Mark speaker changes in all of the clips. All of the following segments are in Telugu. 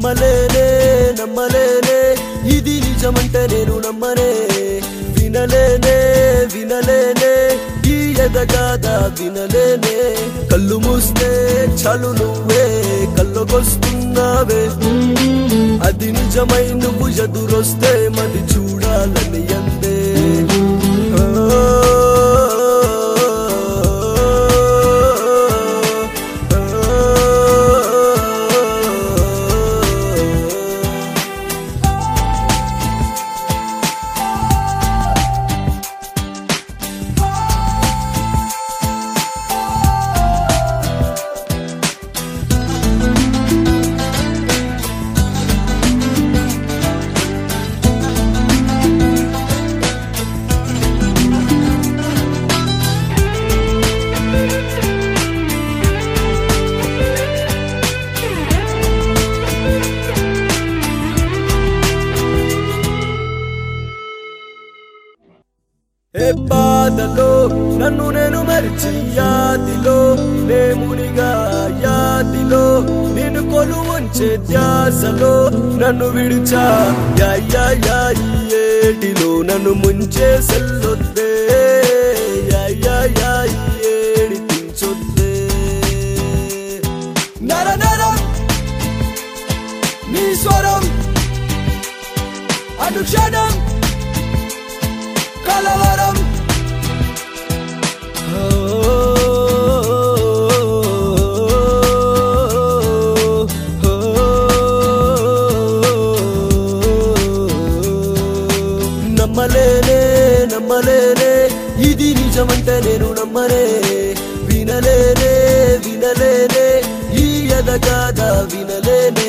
Speaker 1: నమ్మలేనే నమ్మలేనే ఇది నిజమంటే నేను నమ్మనే వినలేనే వినలేనే ఈ ఎదగాద వినలేనే కళ్ళు మూస్తే చాలు నువ్వే కళ్ళకొస్తున్నావే అది నిజమై నువ్వు ఎదురొస్తే మది చూడాలని అందే ఏ బాధలో నన్ను నేను మరిచి యాదిలో నేమునిగా యాదిలో నేను కొలువంచే ధ్యాసలో నన్ను విడిచా ఏటిలో నన్ను ముంచే సెల్లొద్దే ఏడిపించొద్దే నర నరం నీ స్వరం అనుక్షణం కలవరం నమ్మలేనే నమ్మలేనే ఇది నిజమంటే నేను నమ్మనే వినలేనే వినలేనే ఈ ఎదగాద వినలేనే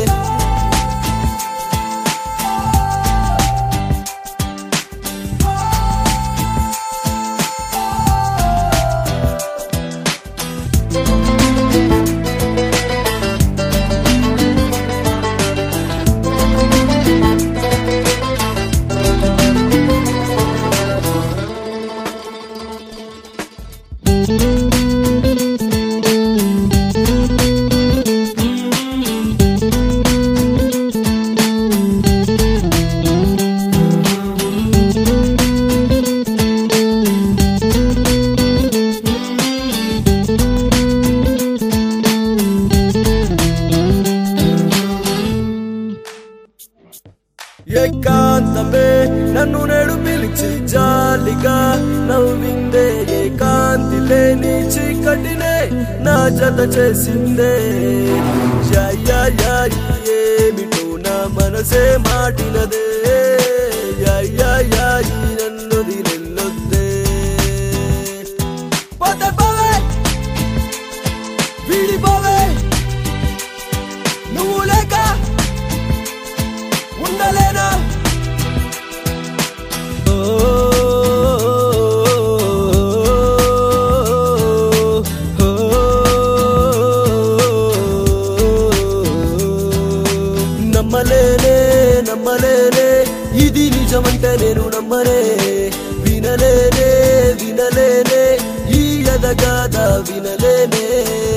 Speaker 1: ఏకాంతమే నన్ను నేడు పిలిచి జాలిగా నవ్విందే ఏకాంతి లేని చీకటినే నా జత చేసిందే ఏమిటో నా మనసే మాటినదే నన్ను దిలెల్లొద్దే పోతే వీడిపోవే నువ్వు లేక ఉండలేనా నమ్మలేనే నమ్మలేనే ఇది నిజమంటే నేను నమ్మనే వినలేనే వినలేనే ఈ ఎదగాద వినలేనే